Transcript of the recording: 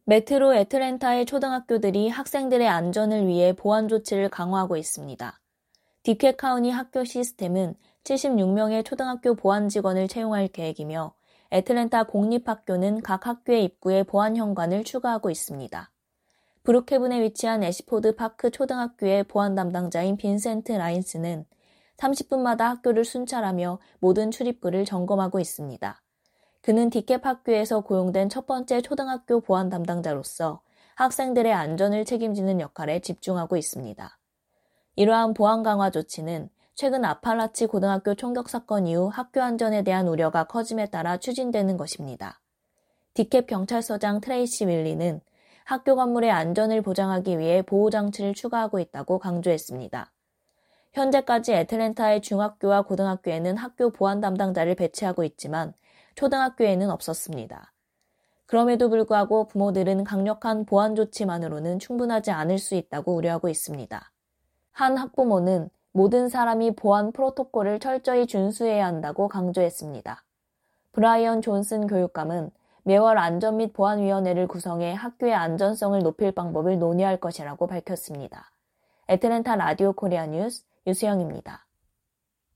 메트로 애틀랜타의 초등학교들이 학생들의 안전을 위해 보안 조치를 강화하고 있습니다. 디케 카운티 학교 시스템은 76명의 초등학교 보안 직원을 채용할 계획이며 애틀랜타 공립학교는 각 학교의 입구에 보안 현관을 추가하고 있습니다. 브룩헤븐에 위치한 애시포드 파크 초등학교의 보안 담당자인 빈센트 라인스는 30분마다 학교를 순찰하며 모든 출입구를 점검하고 있습니다. 그는 디캡 학교에서 고용된 첫 번째 초등학교 보안 담당자로서 학생들의 안전을 책임지는 역할에 집중하고 있습니다. 이러한 보안 강화 조치는 최근 아팔라치 고등학교 총격 사건 이후 학교 안전에 대한 우려가 커짐에 따라 추진되는 것입니다. 디캡 경찰서장 트레이시 윌리는 학교 건물의 안전을 보장하기 위해 보호장치를 추가하고 있다고 강조했습니다. 현재까지 애틀랜타의 중학교와 고등학교에는 학교 보안 담당자를 배치하고 있지만 초등학교에는 없었습니다. 그럼에도 불구하고 부모들은 강력한 보안 조치만으로는 충분하지 않을 수 있다고 우려하고 있습니다. 한 학부모는 모든 사람이 보안 프로토콜을 철저히 준수해야 한다고 강조했습니다. 브라이언 존슨 교육감은 매월 안전 및 보안위원회를 구성해 학교의 안전성을 높일 방법을 논의할 것이라고 밝혔습니다. 애틀랜타 라디오 코리아 뉴스 유수영입니다.